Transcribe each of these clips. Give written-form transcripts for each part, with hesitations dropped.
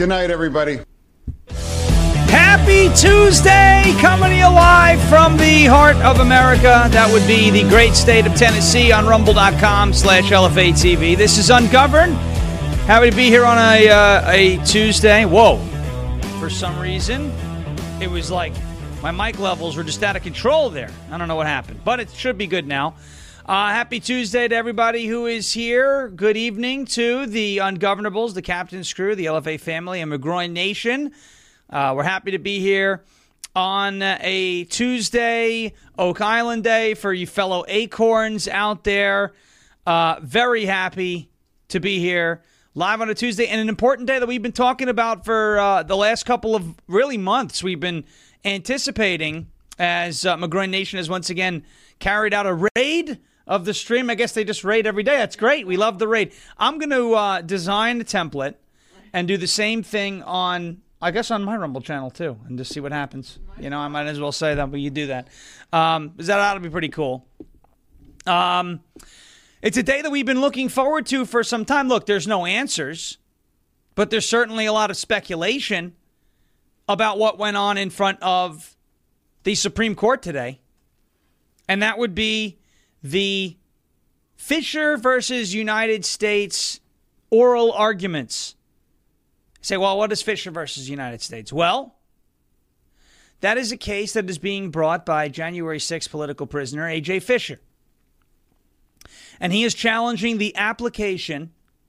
Good night, everybody. Happy Tuesday, coming to you live from the heart of America. That would be the great state of Tennessee on rumble.com/LFA-TV. This is Ungoverned. Happy to be here on a Tuesday. Whoa. For some reason, it was like my mic levels were just out of control there. I don't know what happened, but it should be good now. Happy Tuesday to everybody who is here. Good evening to the Ungovernables, the Captain's Crew, the LFA family, and McGroin Nation. We're happy to be here on a Tuesday, Oak Island Day, for you fellow Acorns out there. Very happy to be here live on a Tuesday, and an important day that we've been talking about for the last couple of really months. We've been anticipating as McGroin Nation has once again carried out a raid of the stream. I guess they just raid every day. That's great. We love the raid. I'm going to design a template and do the same thing on, I guess, on my Rumble channel too, and just see what happens. You know, I might as well say that, but you do that. That ought to be pretty cool. It's a day that we've been looking forward to for some time. Look, there's no answers, but there's certainly a lot of speculation about what went on in front of the Supreme Court today. And that would be the Fisher versus United States oral arguments. You say, well, what is Fisher versus United States? Well, that is a case that is being brought by January 6th political prisoner A.J. Fisher. And he is challenging the application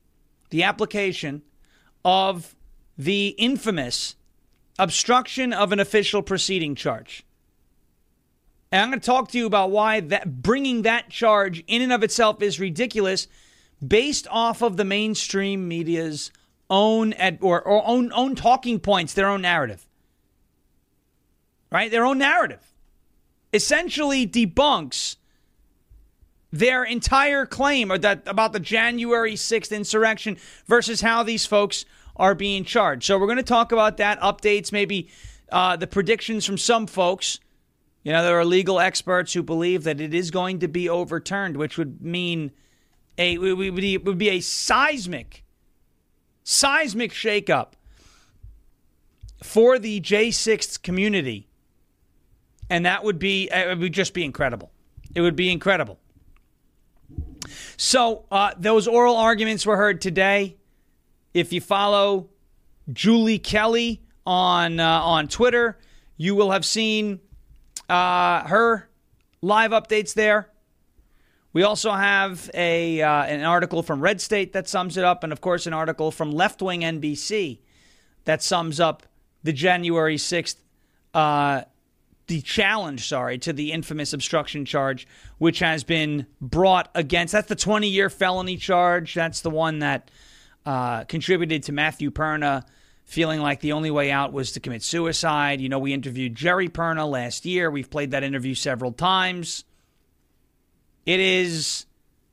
of the infamous obstruction of an official proceeding charge. And I'm going to talk to you about why that bringing that charge in and of itself is ridiculous, based off of the mainstream media's own own talking points, their own narrative. Right? Their own narrative essentially debunks their entire claim about the January 6th insurrection versus how these folks are being charged. So we're going to talk about that, updates, maybe the predictions from some folks. You know, there are legal experts who believe that it is going to be overturned, which would mean it would be a seismic shakeup for the J6 community. And it would just be incredible. It would be incredible. So those oral arguments were heard today. If you follow Julie Kelly on Twitter, you will have seen her live updates there. We also have an article from Red State that sums it up, and of course an article from Left Wing NBC that sums up the January 6th, the challenge, to the infamous obstruction charge, which has been brought against. That's the 20-year felony charge. That's the one that contributed to Matthew Perna feeling like the only way out was to commit suicide. You know, we interviewed Jerry Perna last year. We've played that interview several times. It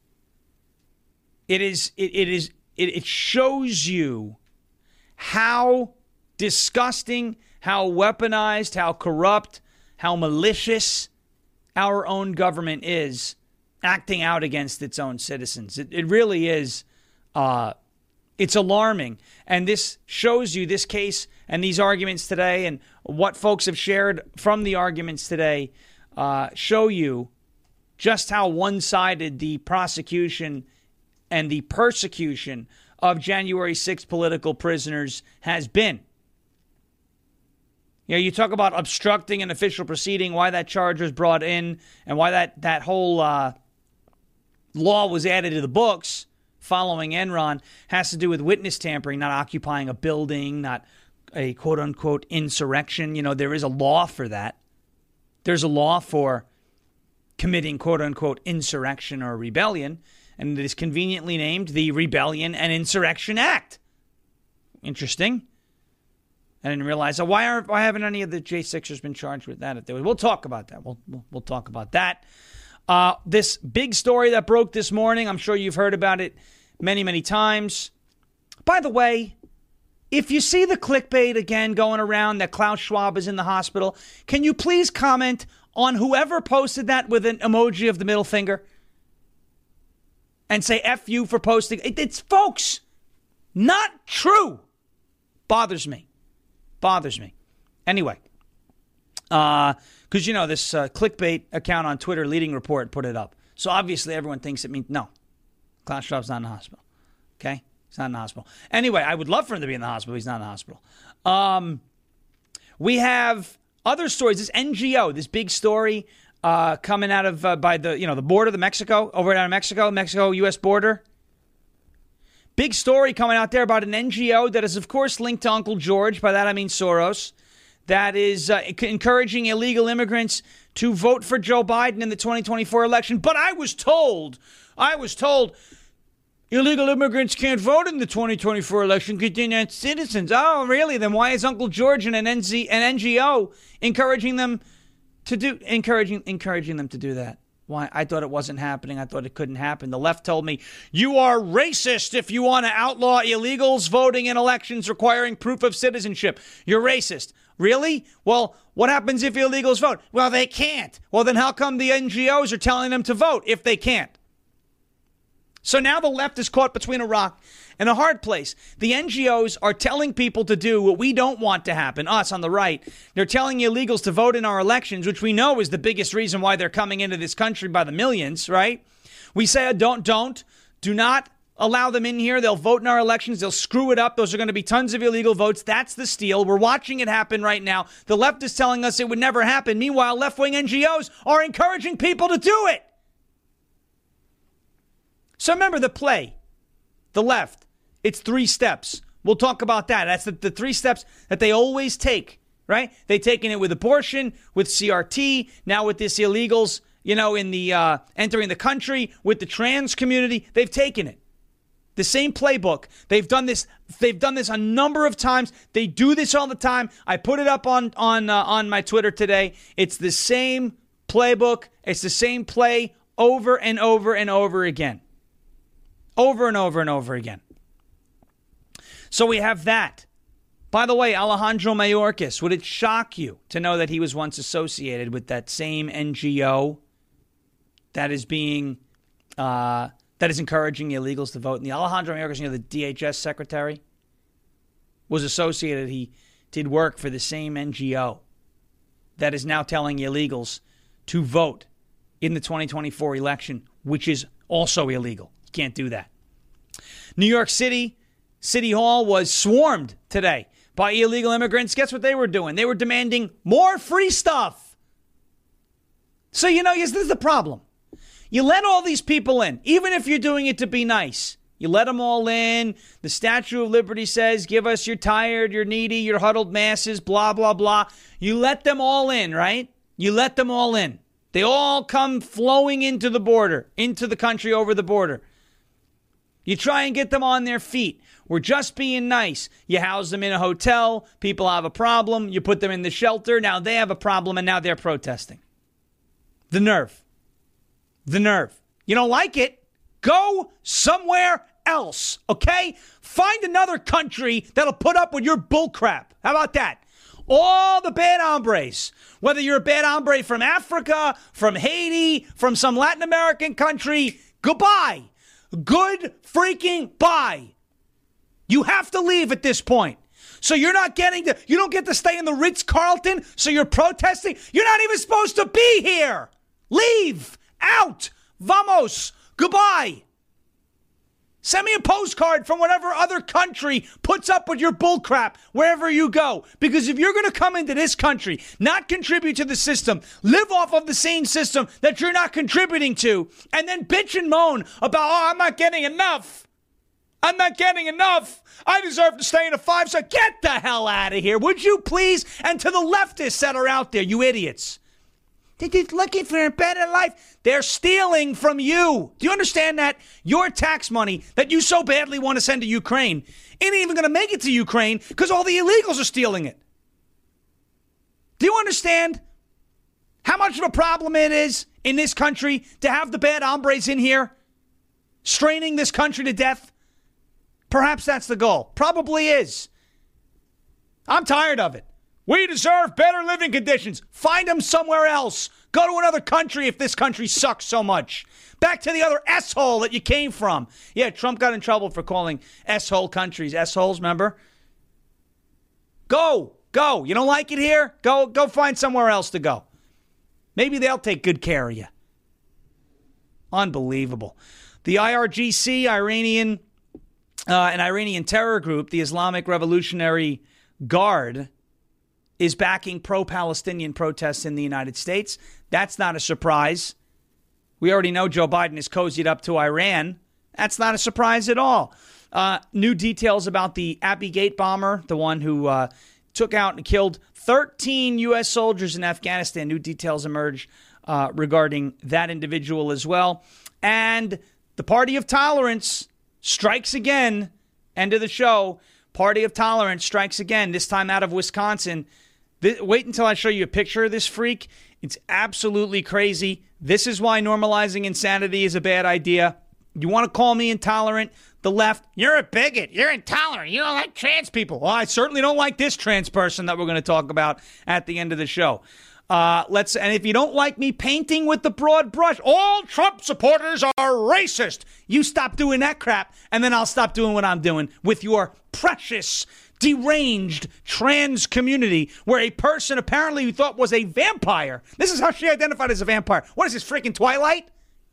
shows you how disgusting, how weaponized, how corrupt, how malicious our own government is acting out against its own citizens. It really is. It's alarming. And this shows you, this case and these arguments today and what folks have shared from the arguments today show you just how one-sided the prosecution and the persecution of January 6th political prisoners has been. You know, you talk about obstructing an official proceeding, why that charge was brought in, and why that whole law was added to the books following Enron has to do with witness tampering, not occupying a building, not a quote-unquote insurrection. You know, there is a law for that. There's a law for committing quote-unquote insurrection or rebellion, and it is conveniently named the Rebellion and Insurrection Act. Interesting. I didn't realize. So why haven't any of the J6ers been charged with that? We'll talk about that. We'll talk about that. This big story that broke this morning, I'm sure you've heard about it many, many times. By the way, if you see the clickbait again going around that Klaus Schwab is in the hospital, can you please comment on whoever posted that with an emoji of the middle finger and say F you for posting? It's, folks, not true. Bothers me. Anyway, because, this clickbait account on Twitter, Leading Report, put it up. So obviously everyone thinks it means no. Klaus Schwab's not in the hospital. Okay? He's not in the hospital. Anyway, I would love for him to be in the hospital. He's not in the hospital. We have other stories. This NGO, this big story coming out of by the border, over out of Mexico-U.S. border. Big story coming out there about an NGO that is, of course, linked to Uncle George. By that I mean Soros. That is encouraging illegal immigrants to vote for Joe Biden in the 2024 election. But I was told illegal immigrants can't vote in the 2024 election because they're not citizens. Oh, really? Then why is Uncle George and an NGO encouraging them to do that? Why? I thought it wasn't happening. I thought it couldn't happen. The left told me, you are racist if you want to outlaw illegals voting in elections requiring proof of citizenship. You're racist. Really? Well, what happens if illegals vote? Well, they can't. Well, then how come the NGOs are telling them to vote if they can't? So now the left is caught between a rock and a hard place. The NGOs are telling people to do what we don't want to happen, us on the right. They're telling illegals to vote in our elections, which we know is the biggest reason why they're coming into this country by the millions, right? We say, do not allow them in here. They'll vote in our elections. They'll screw it up. Those are going to be tons of illegal votes. That's the steal. We're watching it happen right now. The left is telling us it would never happen. Meanwhile, left-wing NGOs are encouraging people to do it. So remember the play, the left, it's 3 steps. We'll talk about that. That's the 3 steps that they always take, right? They've taken it with abortion, with CRT, now with this illegals, in the entering the country, with the trans community. They've taken it. The same playbook. They've done this a number of times. They do this all the time. I put it up on my Twitter today. It's the same playbook. It's the same play over and over and over again. Over and over and over again. So we have that. By the way, Alejandro Mayorkas, would it shock you to know that he was once associated with that same NGO that is encouraging illegals to vote? And the Alejandro Mayorkas, the DHS secretary, was associated. He did work for the same NGO that is now telling illegals to vote in the 2024 election, which is also illegal. Can't do that. New York City Hall was swarmed today by illegal immigrants. Guess what they were doing? They were demanding more free stuff. So, this is the problem. You let all these people in, even if you're doing it to be nice. You let them all in. The Statue of Liberty says, give us your tired, your needy, your huddled masses, blah, blah, blah. You let them all in, right? You let them all in. They all come flowing into the border, into the country over the border. You try and get them on their feet. We're just being nice. You house them in a hotel. People have a problem. You put them in the shelter. Now they have a problem, and now they're protesting. The nerve. You don't like it? Go somewhere else, okay? Find another country that'll put up with your bullcrap. How about that? All the bad hombres, whether you're a bad hombre from Africa, from Haiti, from some Latin American country, goodbye. Good freaking bye. You have to leave at this point. So you don't get to stay in the Ritz-Carlton, so you're protesting. You're not even supposed to be here. Leave. Out. Vamos. Goodbye. Send me a postcard from whatever other country puts up with your bullcrap wherever you go. Because if you're going to come into this country, not contribute to the system, live off of the same system that you're not contributing to, and then bitch and moan about, I'm not getting enough. I deserve to stay in a 5-star. Get the hell out of here, would you please? And to the leftists that are out there, you idiots. They're just looking for a better life. They're stealing from you. Do you understand that? Your tax money that you so badly want to send to Ukraine ain't even going to make it to Ukraine because all the illegals are stealing it. Do you understand how much of a problem it is in this country to have the bad hombres in here straining this country to death? Perhaps that's the goal. Probably is. I'm tired of it. We deserve better living conditions. Find them somewhere else. Go to another country if this country sucks so much. Back to the other S-hole that you came from. Yeah, Trump got in trouble for calling S-hole countries S-holes, remember? Go. You don't like it here? Go find somewhere else to go. Maybe they'll take good care of you. Unbelievable. The IRGC, an Iranian terror group, the Islamic Revolutionary Guard, is backing pro-Palestinian protests in the United States. That's not a surprise. We already know Joe Biden is cozied up to Iran. That's not a surprise at all. New details about the Abbey Gate bomber, the one who took out and killed 13 U.S. soldiers in Afghanistan. New details emerge regarding that individual as well. And the Party of Tolerance strikes again. End of the show. Party of Tolerance strikes again, this time out of Wisconsin. Wait until I show you a picture of this freak. It's absolutely crazy. This is why normalizing insanity is a bad idea. You want to call me intolerant? The left, you're a bigot. You're intolerant. You don't like trans people. Well, I certainly don't like this trans person that we're going to talk about at the end of the show. And if you don't like me painting with the broad brush, all Trump supporters are racist. You stop doing that crap, and then I'll stop doing what I'm doing with your precious, deranged trans community where a person apparently you thought was a vampire. This is how she identified as a vampire. What is this, freaking Twilight?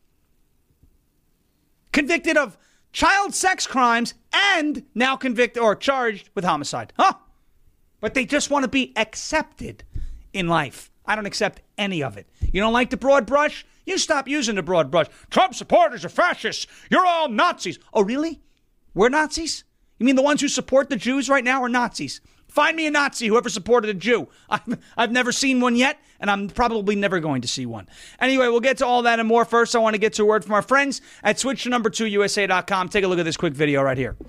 Convicted of child sex crimes and now convicted or charged with homicide. Huh? But they just want to be accepted in life. I don't accept any of it. You don't like the broad brush? You stop using the broad brush. Trump supporters are fascists. You're all Nazis. Oh, really? We're Nazis? You mean the ones who support the Jews right now are Nazis? Find me a Nazi, whoever supported a Jew. I've never seen one yet, and I'm probably never going to see one. Anyway, we'll get to all that and more. First, I want to get to a word from our friends at switch to number2usa.com. Take a look at this quick video right here.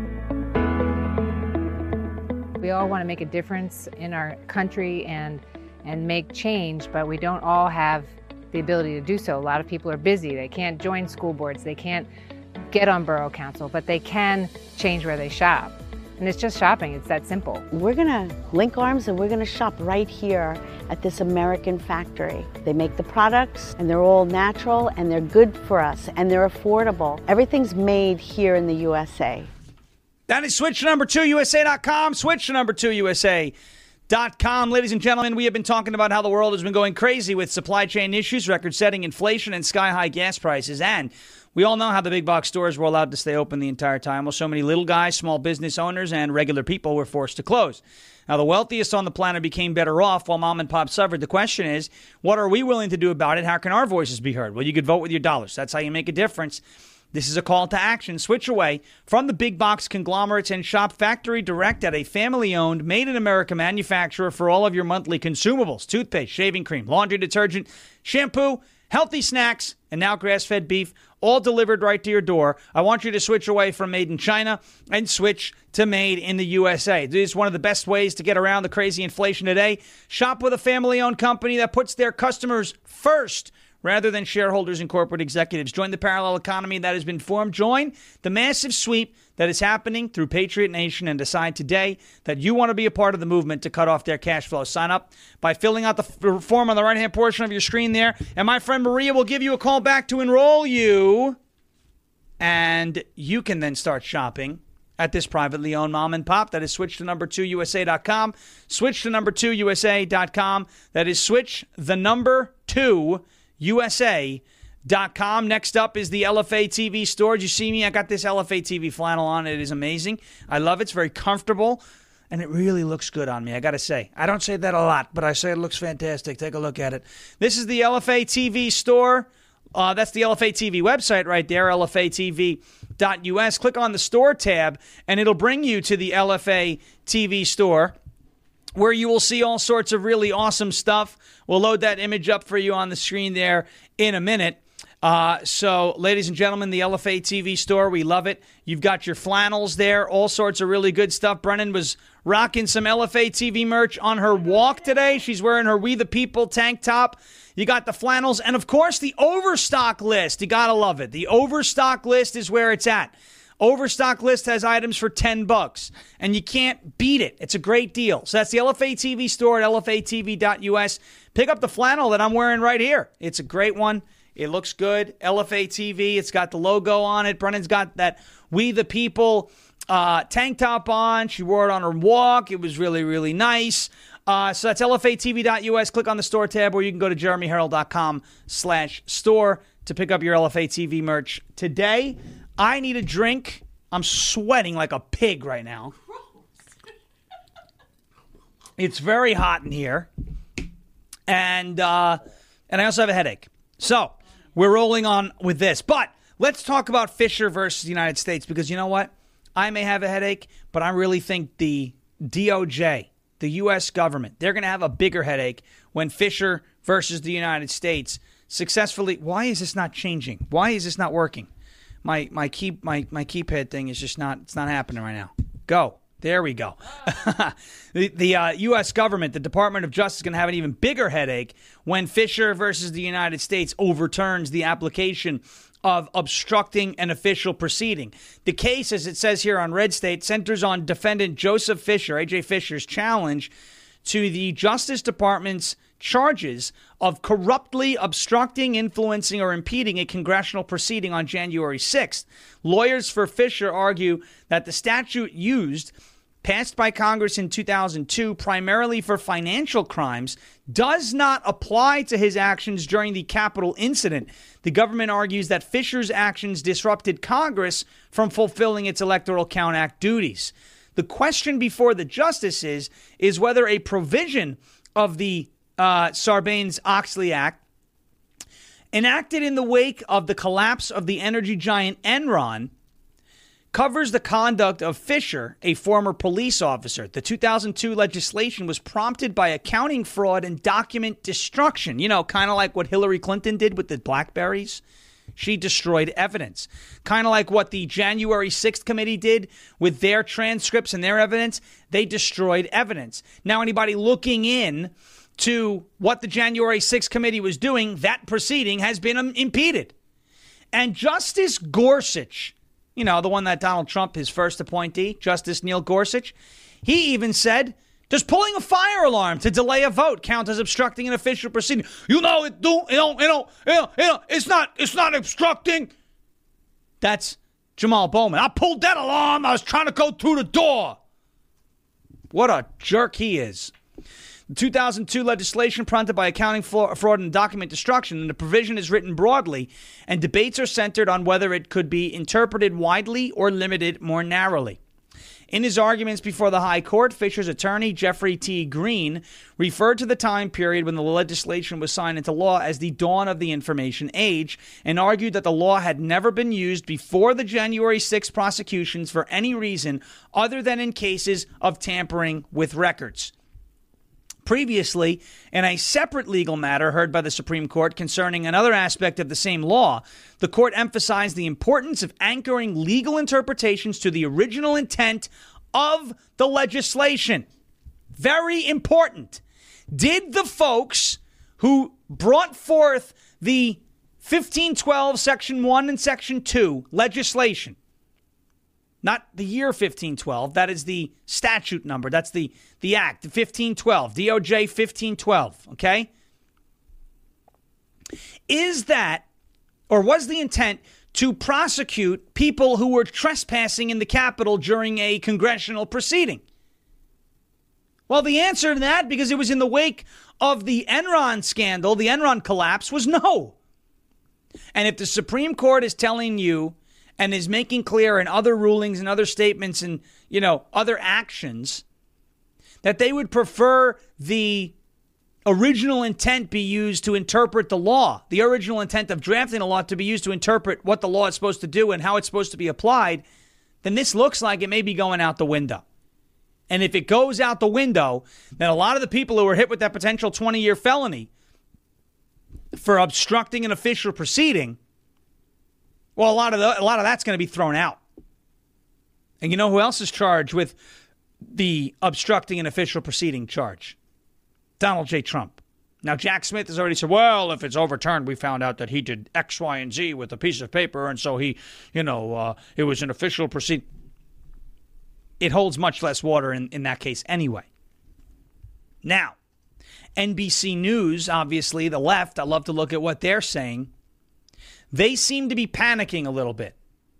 We all want to make a difference in our country and make change, but we don't all have the ability to do so. A lot of people are busy. They can't join school boards. They can't get on borough council, but they can change where they shop. And it's just shopping. It's that simple. We're going to link arms and we're going to shop right here at this American factory. They make the products and they're all natural and they're good for us and they're affordable. Everything's made here in the USA. That is switch to number2usa.com. Switch to number2usa.com. Ladies and gentlemen, we have been talking about how the world has been going crazy with supply chain issues, record-setting inflation, and sky-high gas prices. And we all know how the big box stores were allowed to stay open the entire time, while so many little guys, small business owners, and regular people were forced to close. Now, the wealthiest on the planet became better off while mom and pop suffered. The question is, what are we willing to do about it? How can our voices be heard? Well, you could vote with your dollars. That's how you make a difference. This is a call to action. Switch away from the big box conglomerates and shop factory direct at a family-owned, made-in-America manufacturer for all of your monthly consumables: toothpaste, shaving cream, laundry detergent, shampoo, healthy snacks, and now grass-fed beef, all delivered right to your door. I want you to switch away from made in China and switch to made in the USA. This is one of the best ways to get around the crazy inflation today. Shop with a family-owned company that puts their customers first rather than shareholders and corporate executives. Join the parallel economy that has been formed. Join the massive sweep that is happening through Patriot Nation and decide today that you want to be a part of the movement to cut off their cash flow. Sign up by filling out the form on the right-hand portion of your screen there. And my friend Maria will give you a call back to enroll you. And you can then start shopping at this privately owned mom and pop. That is switch to number2usa.com. Switch to number2usa.com. That is switch the number 2 USA.com. Next up is the LFA TV store. Did you see me? I got this LFA TV flannel on. It is amazing. I love it. It's very comfortable, and it really looks good on me, I got to say. I don't say that a lot, but I say it looks fantastic. Take a look at it. This is the LFA TV store. That's the LFA TV website right there, lfatv.us. Click on the store tab, and it'll bring you to the LFA TV store, where you will see all sorts of really awesome stuff. We'll load that image up for you on the screen there in a minute. So, ladies and gentlemen, the LFA TV store, we love it. You've got your flannels there, all sorts of really good stuff. Brennan was rocking some LFA TV merch on her walk today. She's wearing her We the People tank top. You got the flannels, and of course, the overstock list. You gotta love it. The overstock list is where it's at. Overstock list has items for $10, and you can't beat it. It's a great deal. So that's the LFA TV store at lfatv.us. Pick up the flannel that I'm wearing right here. It's a great one. It looks good. LFA TV. It's got the logo on it. Brennan's got that We the People tank top on. She wore it on her walk. It was really, really nice. So that's LFATV.us. Click on the store tab, or you can go to jeremyherald.com/store to pick up your LFA TV merch today. I need a drink. I'm sweating like a pig right now. It's very hot in here. And I also have a headache. So we're rolling on with this. But let's talk about Fisher versus the United States, because you know what? I may have a headache, but I really think the DOJ, the U.S. government, they're going to have a bigger headache when Fisher versus the United States successfully. Why is this not changing? Why is this not working? My keypad thing is just not. It's not happening right now. Go. There we go. The U.S. government, the Department of Justice, is going to have an even bigger headache when Fisher versus the United States overturns the application of obstructing an official proceeding. The case, as it says here on Red State, centers on defendant Joseph Fisher, A.J. Fisher's challenge to the Justice Department's charges of corruptly obstructing, influencing, or impeding a congressional proceeding on January 6th. Lawyers for Fisher argue that the statute used, passed by Congress in 2002 primarily for financial crimes, does not apply to his actions during the Capitol incident. The government argues that Fisher's actions disrupted Congress from fulfilling its Electoral Count Act duties. The question before the justices is whether a provision of the Sarbanes-Oxley Act, enacted in the wake of the collapse of the energy giant Enron, covers the conduct of Fisher, a former police officer. The 2002 legislation was prompted by accounting fraud and document destruction. You know, kind of like what Hillary Clinton did with the BlackBerries. She destroyed evidence. Kind of like what the January 6th committee did with their transcripts and their evidence. They destroyed evidence. Now, anybody looking in to what the January 6th committee was doing, that proceeding has been impeded. And Justice Gorsuch, you know, the one that Donald Trump, his first appointee, Justice Neil Gorsuch, he even said, does pulling a fire alarm to delay a vote count as obstructing an official proceeding? It's not obstructing. That's Jamal Bowman. I pulled that alarm. I was trying to go through the door. What a jerk he is. The 2002 legislation prompted by accounting fraud and document destruction, and the provision is written broadly, and debates are centered on whether it could be interpreted widely or limited more narrowly. In his arguments before the High Court, Fisher's attorney, Jeffrey T. Green, referred to the time period when the legislation was signed into law as the dawn of the information age, and argued that the law had never been used before the January 6 prosecutions for any reason other than in cases of tampering with records. Previously, in a separate legal matter heard by the Supreme Court concerning another aspect of the same law, the court emphasized the importance of anchoring legal interpretations to the original intent of the legislation. Very important. Did the folks who brought forth the 1512 Section 1 and Section 2 legislation, not the year 1512, that is the statute number, that's the act, 1512, DOJ 1512, okay? Is that, or was the intent to prosecute people who were trespassing in the Capitol during a congressional proceeding? Well, the answer to that, because it was in the wake of the Enron scandal, the Enron collapse, was no. And if the Supreme Court is telling you and is making clear in other rulings and other statements and, you know, other actions that they would prefer the original intent be used to interpret the law, the original intent of drafting a law to be used to interpret what the law is supposed to do and how it's supposed to be applied, then this looks like it may be going out the window. And if it goes out the window, then a lot of the people who were hit with that potential 20-year felony for obstructing an official proceeding, well, a lot of that's going to be thrown out. And you know who else is charged with the obstructing an official proceeding charge? Donald J. Trump. Now, Jack Smith has already said, well, if it's overturned, we found out that he did X, Y, and Z with a piece of paper, and so he, it was an official proceeding. It holds much less water in that case anyway. Now, NBC News, obviously, the left, I love to look at what they're saying. They seem to be panicking a little bit.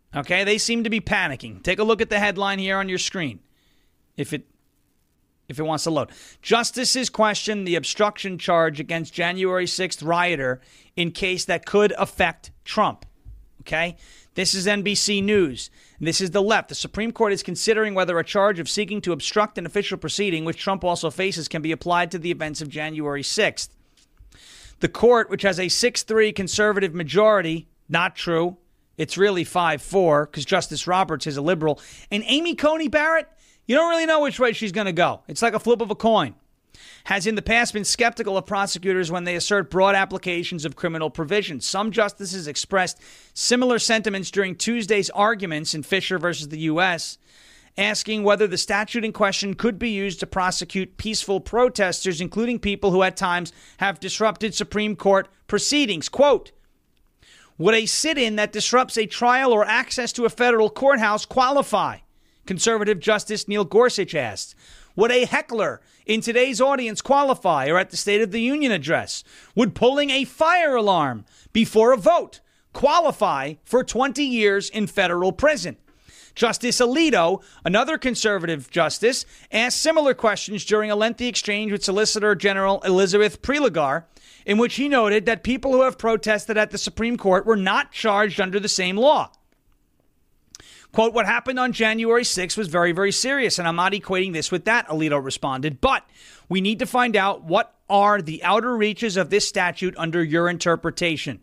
Okay, they seem to be panicking. Take a look at the headline here on your screen, if it wants to load. Justices question the obstruction charge against January 6th rioter in case that could affect Trump. Okay, this is NBC News. This is the left. The Supreme Court is considering whether a charge of seeking to obstruct an official proceeding, which Trump also faces, can be applied to the events of January 6th. The court, which has a 6-3 conservative majority, not true. It's really 5-4 because Justice Roberts is a liberal. And Amy Coney Barrett, you don't really know which way she's going to go. It's like a flip of a coin. Has in the past been skeptical of prosecutors when they assert broad applications of criminal provisions. Some justices expressed similar sentiments during Tuesday's arguments in Fisher versus the U.S., asking whether the statute in question could be used to prosecute peaceful protesters, including people who at times have disrupted Supreme Court proceedings. Quote, would a sit-in that disrupts a trial or access to a federal courthouse qualify? Conservative Justice Neil Gorsuch asked. Would a heckler in today's audience qualify, or at the State of the Union address? Would pulling a fire alarm before a vote qualify for 20 years in federal prison? Justice Alito, another conservative justice, asked similar questions during a lengthy exchange with Solicitor General Elizabeth Prelogar, in which he noted that people who have protested at the Supreme Court were not charged under the same law. Quote, what happened on January 6th was very, very serious, and I'm not equating this with that, Alito responded. But we need to find out what are the outer reaches of this statute under your interpretation.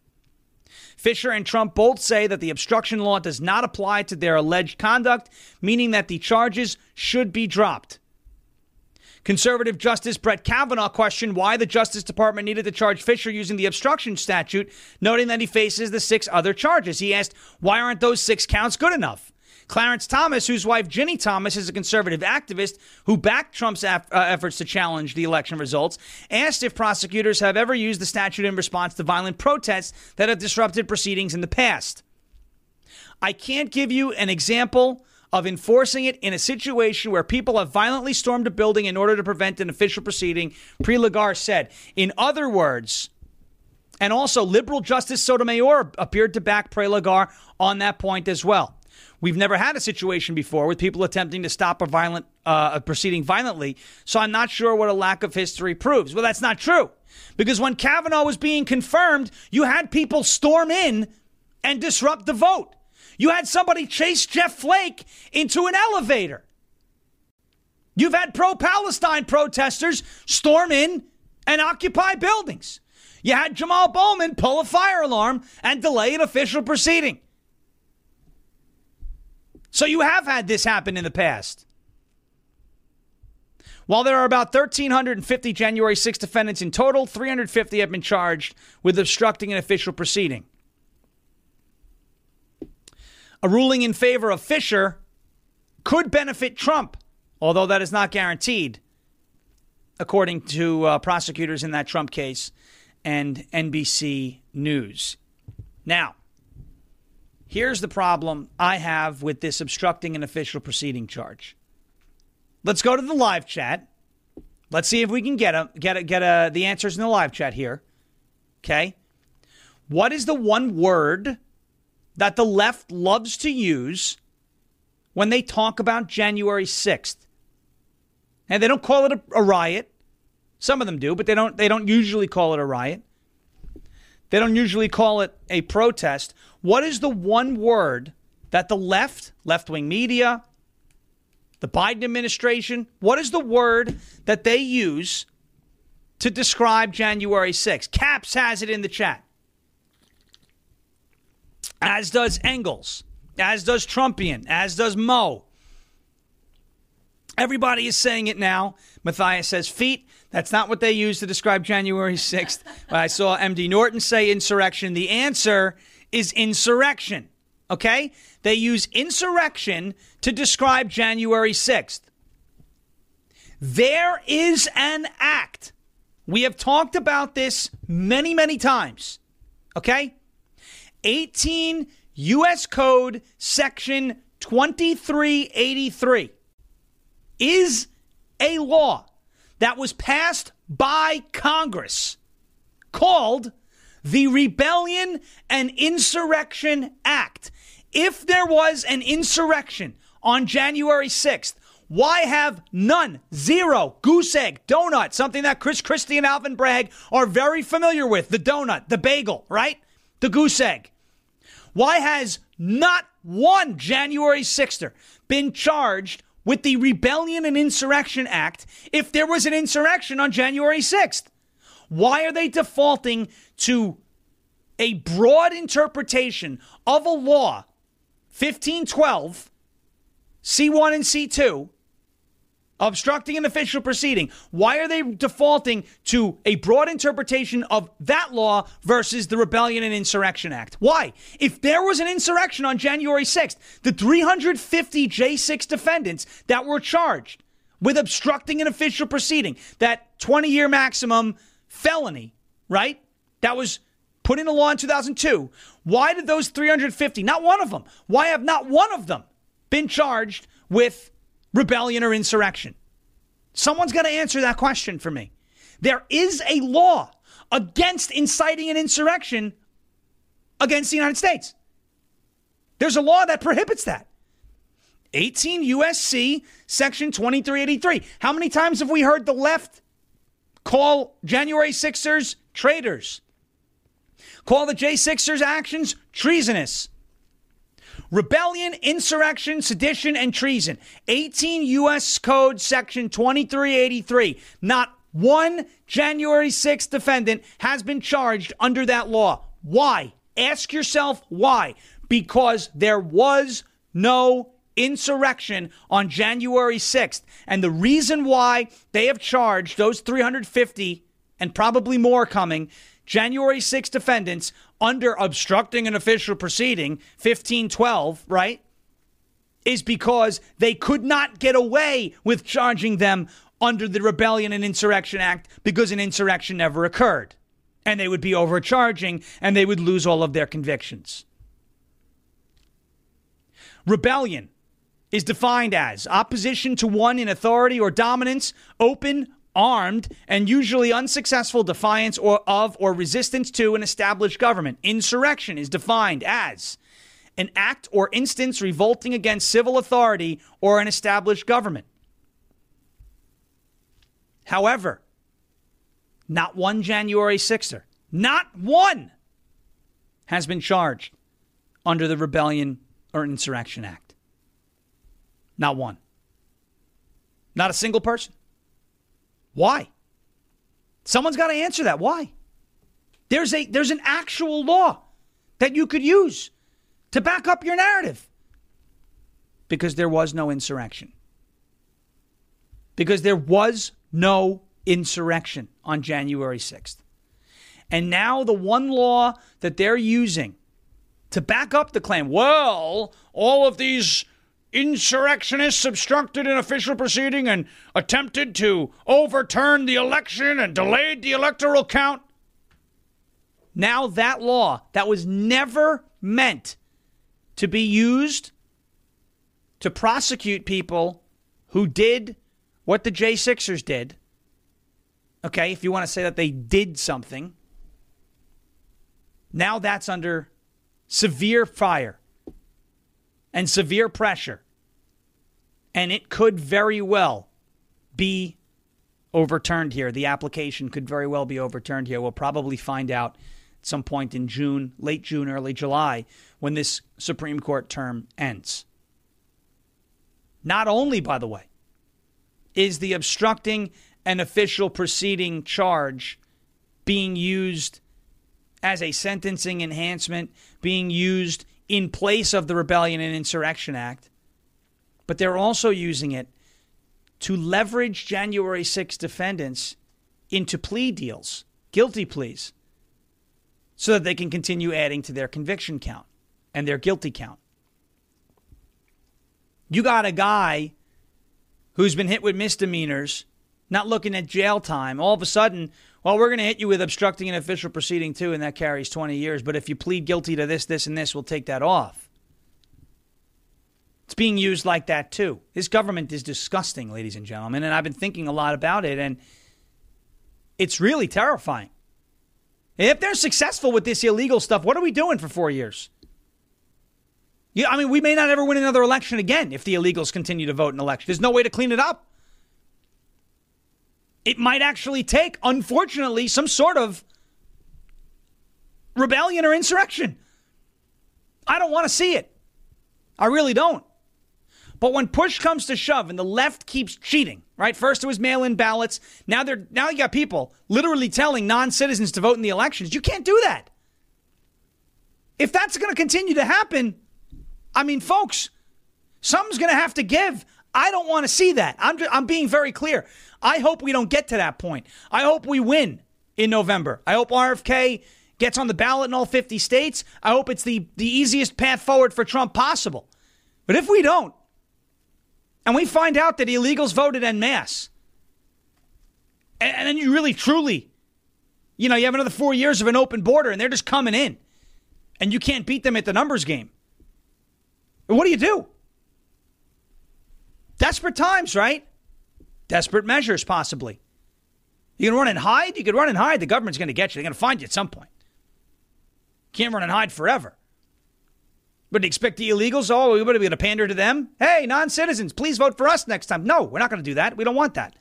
Fisher and Trump both say that the obstruction law does not apply to their alleged conduct, meaning that the charges should be dropped. Conservative Justice Brett Kavanaugh questioned why the Justice Department needed to charge Fisher using the obstruction statute, noting that he faces the 6 other charges. He asked, why aren't those 6 counts good enough? Clarence Thomas, whose wife Ginny Thomas is a conservative activist who backed Trump's efforts to challenge the election results, asked if prosecutors have ever used the statute in response to violent protests that have disrupted proceedings in the past. I can't give you an example of enforcing it in a situation where people have violently stormed a building in order to prevent an official proceeding, Prelogar said. In other words, and also liberal Justice Sotomayor appeared to back Prelogar on that point as well. We've never had a situation before with people attempting to stop a proceeding violently, so I'm not sure what a lack of history proves. Well, that's not true, because when Kavanaugh was being confirmed, you had people storm in and disrupt the vote. You had somebody chase Jeff Flake into an elevator. You've had pro-Palestine protesters storm in and occupy buildings. You had Jamal Bowman pull a fire alarm and delay an official proceeding. So you have had this happen in the past. While there are about 1,350 January 6 defendants in total, 350 have been charged with obstructing an official proceeding. A ruling in favor of Fisher could benefit Trump, although that is not guaranteed, according to prosecutors in that Trump case and NBC News. Now, here's the problem I have with this obstructing an official proceeding charge. Let's go to the live chat. Let's see if we can get the answers in the live chat here. Okay. What is the one word that the left loves to use when they talk about January 6th? And they don't call it a riot. Some of them do, but they don't usually call it a riot. They don't usually call it a protest. What is the one word that the left-wing media, the Biden administration, what is the word that they use to describe January 6th? Caps has it in the chat. As does Engels, as does Trumpian, as does Mo. Everybody is saying it now. Matthias says feet. That's not what they use to describe January 6th. I saw MD Norton say insurrection. The answer is insurrection. Okay? They use insurrection to describe January 6th. There is an act. We have talked about this many, many times. Okay? 18 U.S. Code Section 2383 is a law that was passed by Congress called the Rebellion and Insurrection Act. If there was an insurrection on January 6th, why have none, zero, goose egg, donut, something that Chris Christie and Alvin Bragg are very familiar with, the donut, the bagel, right? The goose egg. Why has not one January 6ther been charged with the Rebellion and Insurrection Act if there was an insurrection on January 6th? Why are they defaulting to a broad interpretation of a law, 1512, C1 and C2, obstructing an official proceeding? Why are they defaulting to a broad interpretation of that law versus the Rebellion and Insurrection Act? Why? If there was an insurrection on January 6th, the 350 J6 defendants that were charged with obstructing an official proceeding, that 20-year maximum felony, right? That was put into law in 2002. Why did those 350, not one of them, why have not one of them been charged with rebellion or insurrection? Someone's got to answer that question for me. There is a law against inciting an insurrection against the United States. There's a law that prohibits that. 18 U.S.C. Section 2383. How many times have we heard the left call January 6ers traitors? Call the J6ers' actions treasonous. Rebellion, insurrection, sedition, and treason. 18 U.S. Code Section 2383. Not one January 6th defendant has been charged under that law. Why? Ask yourself why. Because there was no insurrection on January 6th. And the reason why they have charged those 350 and probably more coming January 6th defendants under obstructing an official proceeding, 1512, right, is because they could not get away with charging them under the Rebellion and Insurrection Act because an insurrection never occurred. And they would be overcharging and they would lose all of their convictions. Rebellion is defined as opposition to one in authority or dominance, open, armed, and usually unsuccessful defiance or resistance to an established government. Insurrection is defined as an act or instance revolting against civil authority or an established government. However, not one January 6ther, not one, has been charged under the Rebellion or Insurrection Act. Not one. Not a single person. Why? Someone's got to answer that. Why? There's an actual law that you could use to back up your narrative. Because there was no insurrection. Because there was no insurrection on January 6th. And now the one law that they're using to back up the claim, well, all of these insurrectionists obstructed an official proceeding and attempted to overturn the election and delayed the electoral count. Now that law that was never meant to be used to prosecute people who did what the J6ers did. Okay, if you want to say that they did something. Now that's under severe fire and severe pressure. And it could very well be overturned here. The application could very well be overturned here. We'll probably find out at some point in June, late June, early July, when this Supreme Court term ends. Not only, by the way, is the obstructing an official proceeding charge being used as a sentencing enhancement, being used in place of the Rebellion and Insurrection Act, but they're also using it to leverage January 6 defendants into plea deals, guilty pleas, so that they can continue adding to their conviction count and their guilty count. You got a guy who's been hit with misdemeanors, not looking at jail time. All of a sudden, well, we're going to hit you with obstructing an official proceeding too, and that carries 20 years. But if you plead guilty to this, this, and this, we'll take that off. It's being used like that too. This government is disgusting, ladies and gentlemen, and I've been thinking a lot about it, and it's really terrifying. If they're successful with this illegal stuff, what are we doing for 4 years? Yeah, I mean, we may not ever win another election again if the illegals continue to vote in elections. There's no way to clean it up. It might actually take, unfortunately, some sort of rebellion or insurrection. I don't want to see it. I really don't. But when push comes to shove and the left keeps cheating, right? First it was mail-in ballots. Now you got people literally telling non-citizens to vote in the elections. You can't do that. If that's going to continue to happen, I mean, folks, something's going to have to give. I don't want to see that. I'm being very clear. I hope we don't get to that point. I hope we win in November. I hope RFK gets on the ballot in all 50 states. I hope it's the easiest path forward for Trump possible. But if we don't, and we find out that illegals voted en masse, and then you really, truly, you have another 4 years of an open border and they're just coming in and you can't beat them at the numbers game. What do? Desperate times, right? Desperate measures, possibly. You can run and hide. You can run and hide. The government's going to get you. They're going to find you at some point. Can't run and hide forever. But expect the illegals, we're going to pander to them. Hey, non-citizens, please vote for us next time. No, we're not going to do that. We don't want that.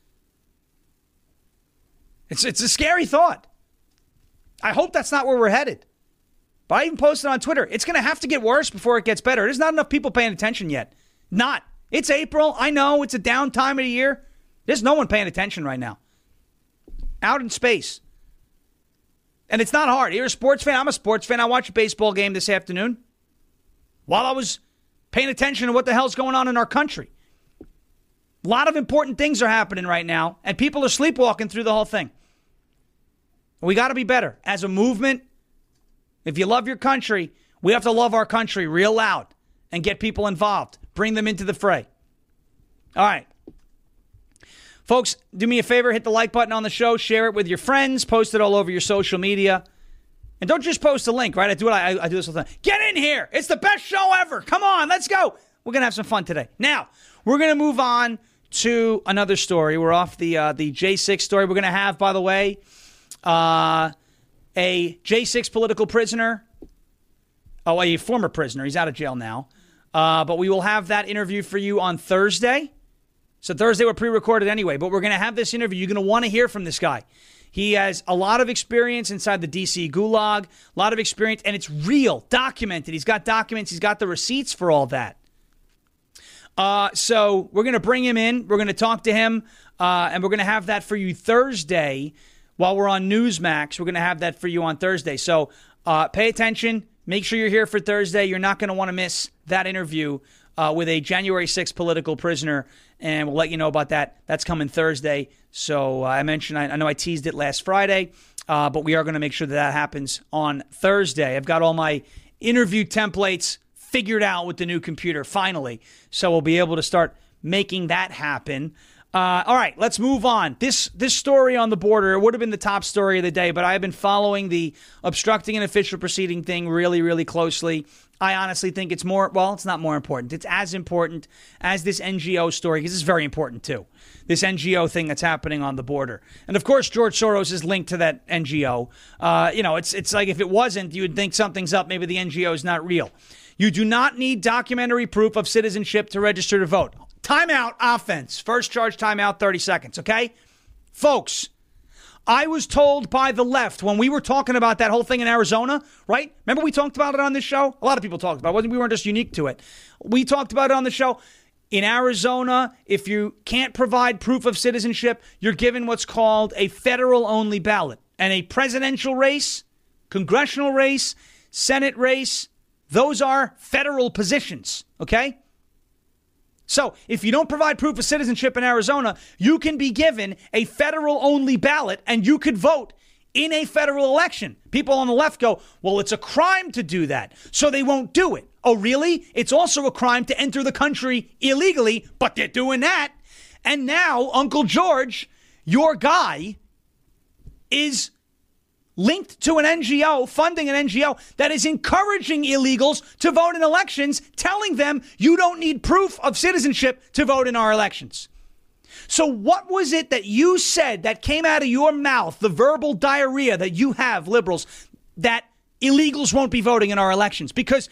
It's a scary thought. I hope that's not where we're headed. But I even posted on Twitter, it's going to have to get worse before it gets better. There's not enough people paying attention yet. Not. It's April. I know it's a down time of the year. There's no one paying attention right now. Out in space. And it's not hard. You're a sports fan. I'm a sports fan. I watched a baseball game this afternoon while I was paying attention to what the hell's going on in our country. A lot of important things are happening right now, and people are sleepwalking through the whole thing. We got to be better. As a movement, if you love your country, we have to love our country real loud and get people involved. Bring them into the fray. All right. Folks, do me a favor. Hit the like button on the show. Share it with your friends. Post it all over your social media. And don't just post a link, right? I do this all the time. Get in here. It's the best show ever. Come on, let's go. We're going to have some fun today. Now, we're going to move on to another story. We're off the J6 story. We're going to have, by the way, a J6 political prisoner. Oh, a former prisoner. He's out of jail now. But we will have that interview for you on Thursday. So Thursday we're pre-recorded anyway, but we're going to have this interview. You're going to want to hear from this guy. He has a lot of experience inside the D.C. Gulag, a lot of experience, and it's real, documented. He's got documents. He's got the receipts for all that. So we're going to bring him in. We're going to talk to him, and we're going to have that for you Thursday while we're on Newsmax. We're going to have that for you on Thursday. So pay attention. Make sure you're here for Thursday. You're not going to want to miss that interview with a January 6th political prisoner, and we'll let you know about that. That's coming Thursday. So I mentioned, I know I teased it last Friday, but we are going to make sure that happens on Thursday. I've got all my interview templates figured out with the new computer, finally. So we'll be able to start making that happen. All right, let's move on. This story on the border, it would have been the top story of the day, but I've been following the obstructing an official proceeding thing really, really closely. I honestly think it's it's not more important. It's as important as this NGO story, because it's very important too. This NGO thing that's happening on the border. And of course, George Soros is linked to that NGO. It's like if it wasn't, you would think something's up. Maybe the NGO is not real. You do not need documentary proof of citizenship to register to vote. Timeout offense. First charge timeout, 30 seconds, okay? Folks, I was told by the left when we were talking about that whole thing in Arizona, right? Remember we talked about it on this show? A lot of people talked about it. We weren't just unique to it. We talked about it on the show. In Arizona, if you can't provide proof of citizenship, you're given what's called a federal-only ballot. And a presidential race, congressional race, Senate race, those are federal positions, okay? So if you don't provide proof of citizenship in Arizona, you can be given a federal-only ballot and you could vote in a federal election. People on the left go, well, it's a crime to do that, so they won't do it. Oh, really? It's also a crime to enter the country illegally, but they're doing that. And now Uncle George, your guy, is linked to an NGO, funding an NGO that is encouraging illegals to vote in elections, telling them you don't need proof of citizenship to vote in our elections. So what was it that you said that came out of your mouth, the verbal diarrhea that you have, liberals, that illegals won't be voting in our elections? Because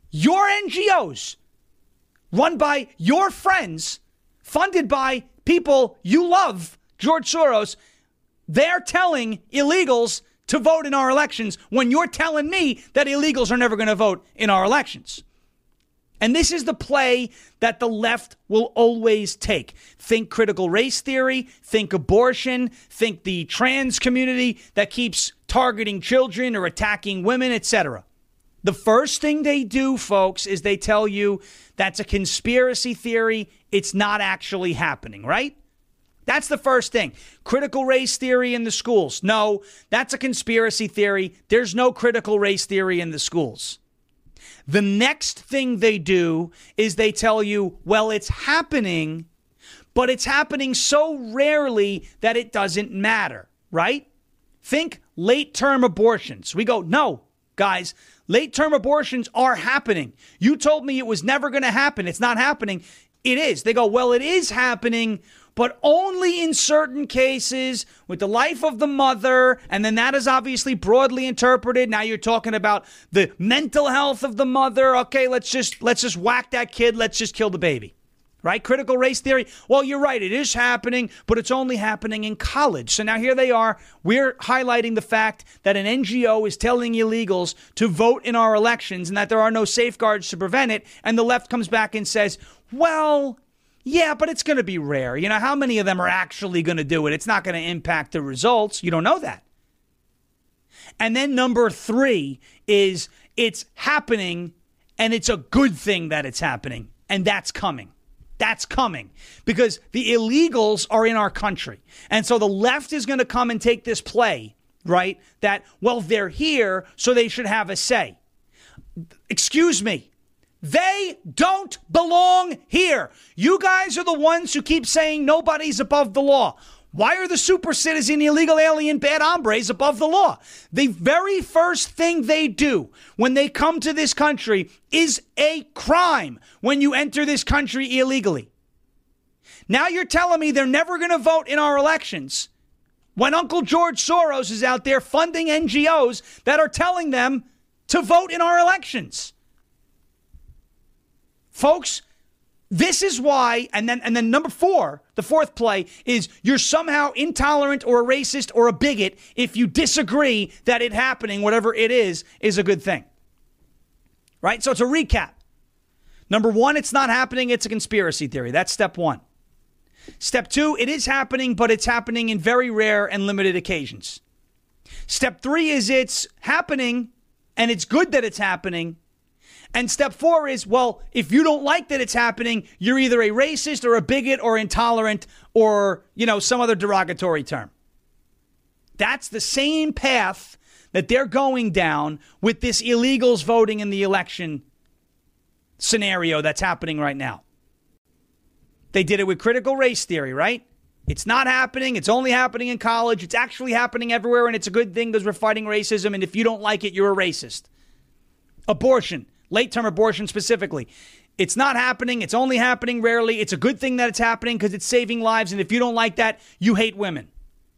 Your NGOs, run by your friends, funded by people you love, George Soros, they're telling illegals to vote in our elections when you're telling me that illegals are never going to vote in our elections. And this is the play that the left will always take. Think critical race theory, think abortion, think the trans community that keeps targeting children or attacking women, etc. The first thing they do, folks, is they tell you that's a conspiracy theory. It's not actually happening, right? That's the first thing. Critical race theory in the schools. No, that's a conspiracy theory. There's no critical race theory in the schools. The next thing they do is they tell you, well, it's happening, but it's happening so rarely that it doesn't matter, right? Think late-term abortions. We go, no, guys, late-term abortions are happening. You told me it was never going to happen. It's not happening. It is. They go, well, it is happening, but only in certain cases with the life of the mother. And then that is obviously broadly interpreted. Now you're talking about the mental health of the mother. Okay, let's just whack that kid. Let's just kill the baby. Right? Critical race theory. Well, you're right. It is happening, but it's only happening in college. So now here they are. We're highlighting the fact that an NGO is telling illegals to vote in our elections and that there are no safeguards to prevent it. And the left comes back and says, well, yeah, but it's going to be rare. You know, how many of them are actually going to do it? It's not going to impact the results. You don't know that. And then number 3 is it's happening and it's a good thing that it's happening. And that's coming. That's coming because the illegals are in our country. And so the left is going to come and take this play, right? That, well, they're here, so they should have a say. Excuse me. They don't belong here. You guys are the ones who keep saying nobody's above the law. Why are the super citizen, illegal alien, bad hombres above the law? The very first thing they do when they come to this country is a crime when you enter this country illegally. Now you're telling me they're never going to vote in our elections when Uncle George Soros is out there funding NGOs that are telling them to vote in our elections. Folks, this is why, and then number 4, the fourth play is you're somehow intolerant or a racist or a bigot if you disagree that it happening, whatever it is a good thing. Right? So it's a recap. Number 1, it's not happening. It's a conspiracy theory. That's step 1. Step 2, it is happening, but it's happening in very rare and limited occasions. Step 3 is it's happening and it's good that it's happening. And step 4 is, well, if you don't like that it's happening, you're either a racist or a bigot or intolerant or, some other derogatory term. That's the same path that they're going down with this illegals voting in the election scenario that's happening right now. They did it with critical race theory, right? It's not happening. It's only happening in college. It's actually happening everywhere, and it's a good thing because we're fighting racism, and if you don't like it, you're a racist. Abortion. Late-term abortion specifically. It's not happening. It's only happening rarely. It's a good thing that it's happening because it's saving lives. And if you don't like that, you hate women.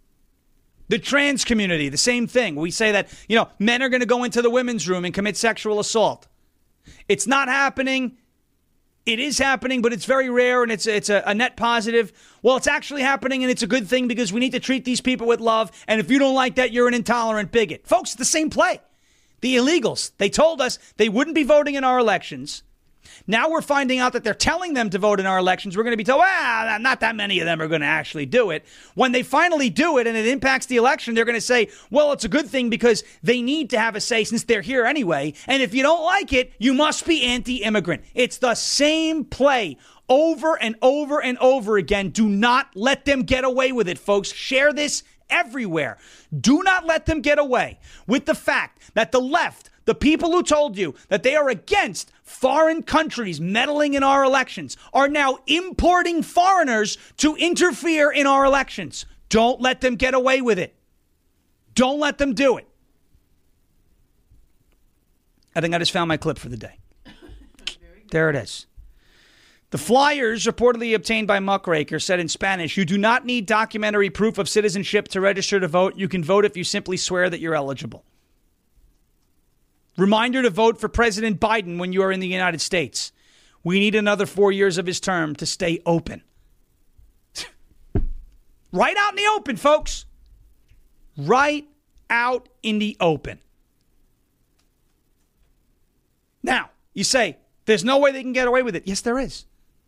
The trans community, the same thing. We say that, men are going to go into the women's room and commit sexual assault. It's not happening. It is happening, but it's very rare and it's a net positive. Well, it's actually happening and it's a good thing because we need to treat these people with love. And if you don't like that, you're an intolerant bigot. Folks, it's the same play. The illegals, they told us they wouldn't be voting in our elections. Now we're finding out that they're telling them to vote in our elections. We're going to be told, not that many of them are going to actually do it. When they finally do it and it impacts the election, they're going to say, well, it's a good thing because they need to have a say since they're here anyway. And if you don't like it, you must be anti-immigrant. It's the same play over and over and over again. Do not let them get away with it, folks. Share this everywhere. Do not let them get away with the fact that the left, the people who told you that they are against foreign countries meddling in our elections, are now importing foreigners to interfere in our elections. Don't let them get away with it. Don't let them do it. I think I just found my clip for the day. There it is. The flyers reportedly obtained by Muckraker said in Spanish, you do not need documentary proof of citizenship to register to vote. You can vote if you simply swear that you're eligible. Reminder to vote for President Biden when you are in the United States. We need another 4 years of his term to stay open. Right out in the open, folks. Right out in the open. Now, you say, there's no way they can get away with it. Yes, there is.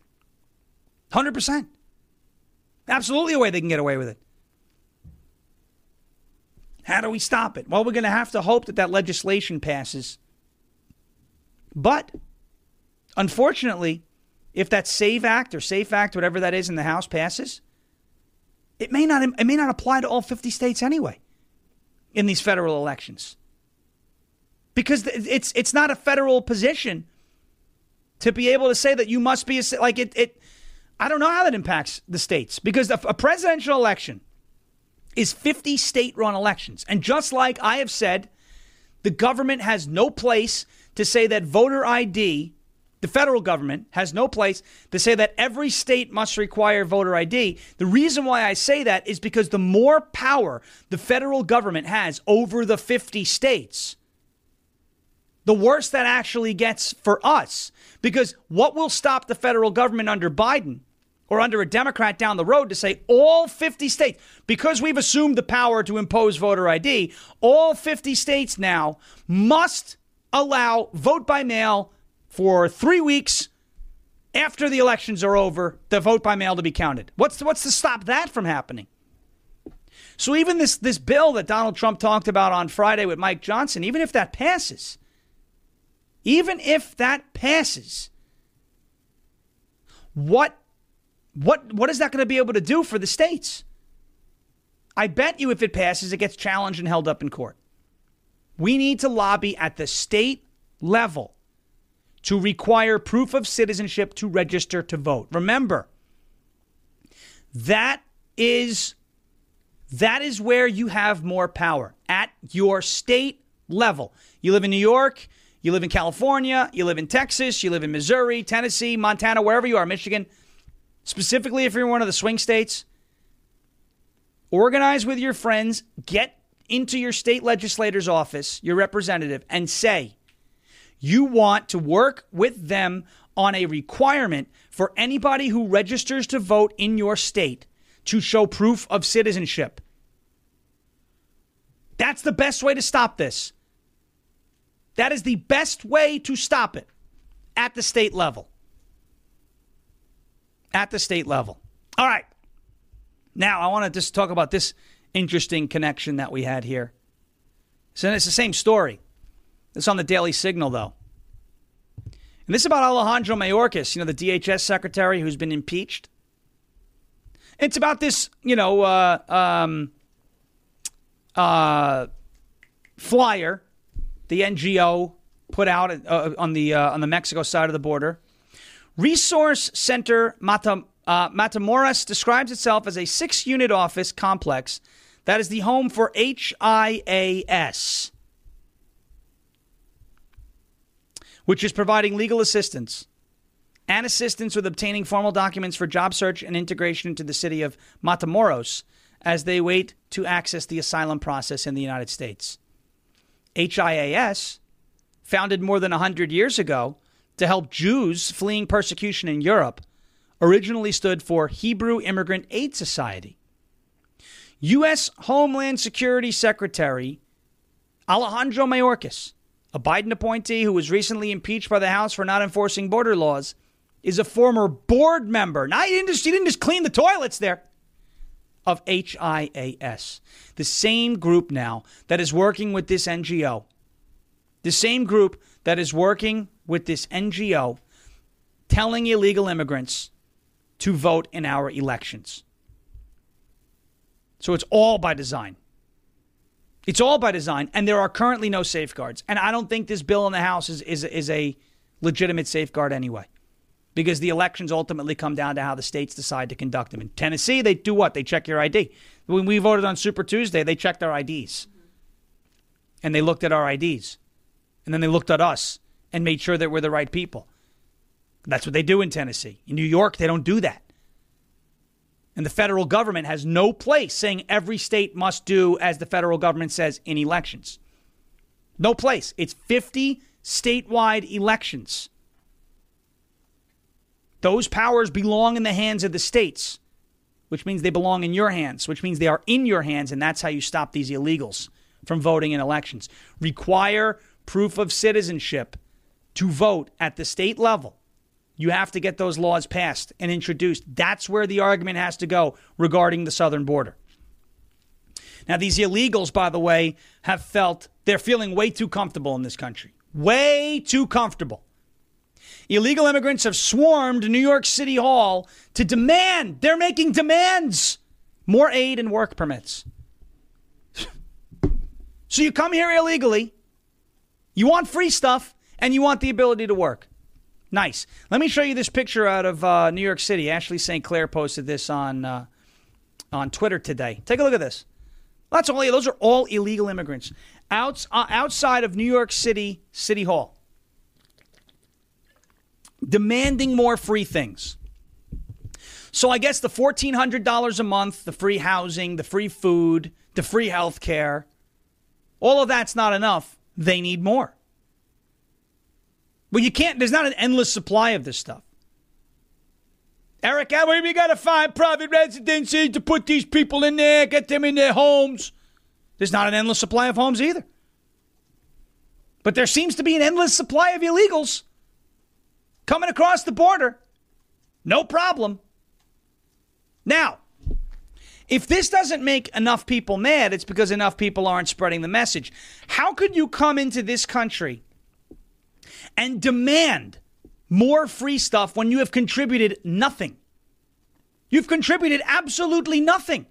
100%. Absolutely a way they can get away with it. How do we stop it? Well, we're going to have to hope that that legislation passes. But, unfortunately, if that SAVE Act or SAFE Act, whatever that is in the House passes, it may not apply to all 50 states anyway in these federal elections. Because it's not a federal position to be able to say that you must be I don't know how that impacts the states, because a presidential election is 50 state-run elections. And just like I have said, the government has no place to say that voter ID, the federal government has no place to say that every state must require voter ID. The reason why I say that is because the more power the federal government has over the 50 states, the worse that actually gets for us. Because what will stop the federal government under Biden or under a Democrat down the road to say all 50 states, because we've assumed the power to impose voter ID, all 50 states now must allow vote by mail for 3 weeks after the elections are over, the vote by mail to be counted. What's to stop that from happening? So even this bill that Donald Trump talked about on Friday with Mike Johnson, even if that passes, what is that going to be able to do for the states? I bet you if it passes, it gets challenged and held up in court. We need to lobby at the state level to require proof of citizenship to register to vote. Remember, that is where you have more power, at your state level. You live in New York, you live in California, you live in Texas, you live in Missouri, Tennessee, Montana, wherever you are, Michigan. Specifically, if you're in one of the swing states, organize with your friends, get into your state legislator's office, your representative, and say you want to work with them on a requirement for anybody who registers to vote in your state to show proof of citizenship. That's the best way to stop this. That is the best way to stop it at the state level. At the state level. All right. Now, I want to just talk about this interesting connection that we had here. So it's the same story. It's on the Daily Signal, though. And this is about Alejandro Mayorkas, the DHS secretary who's been impeached. It's about this, flyer the NGO put out on the Mexico side of the border. Resource Center Matamoros describes itself as a 6-unit office complex that is the home for HIAS, which is providing legal assistance and assistance with obtaining formal documents for job search and integration into the city of Matamoros as they wait to access the asylum process in the United States. HIAS, founded more than 100 years ago to help Jews fleeing persecution in Europe, originally stood for Hebrew Immigrant Aid Society. U.S. Homeland Security Secretary Alejandro Mayorkas, a Biden appointee who was recently impeached by the House for not enforcing border laws, is a former board member. Now, he didn't just clean the toilets there. Of HIAS, the same group now that is working with this NGO. The same group that is working with this NGO telling illegal immigrants to vote in our elections. So it's all by design. It's all by design, and there are currently no safeguards. And I don't think this bill in the House is a legitimate safeguard anyway, because the elections ultimately come down to how the states decide to conduct them. In Tennessee, they do what? They check your ID. When we voted on Super Tuesday, they checked our IDs. And they looked at our IDs. And then they looked at us and made sure that we're the right people. That's what they do in Tennessee. In New York, they don't do that. And the federal government has no place saying every state must do as the federal government says in elections. No place. It's 50 statewide elections. Those powers belong in the hands of the states, which means they belong in your hands, which means they are in your hands, and that's how you stop these illegals from voting in elections. Require proof of citizenship to vote at the state level. You have to get those laws passed and introduced. That's where the argument has to go regarding the southern border. Now, these illegals, by the way, have felt they're feeling way too comfortable in this country. Way too comfortable. Illegal immigrants have swarmed New York City Hall to demand, they're making demands, more aid and work permits. So you come here illegally, you want free stuff, and you want the ability to work. Nice. Let me show you this picture out of New York City. Ashley St. Clair posted this on Twitter today. Take a look at this. Those are all illegal immigrants outside of New York City City Hall, demanding more free things. So I guess the $1,400 a month, the free housing, the free food, the free health care, all of that's not enough. They need more. Well, you can't, there's not an endless supply of this stuff. Eric, we got to find private residencies to put these people in there, get them in their homes. There's not an endless supply of homes either. But there seems to be an endless supply of illegals coming across the border. No problem. Now, if this doesn't make enough people mad, it's because enough people aren't spreading the message. How could you come into this country and demand more free stuff when you have contributed nothing? You've contributed absolutely nothing.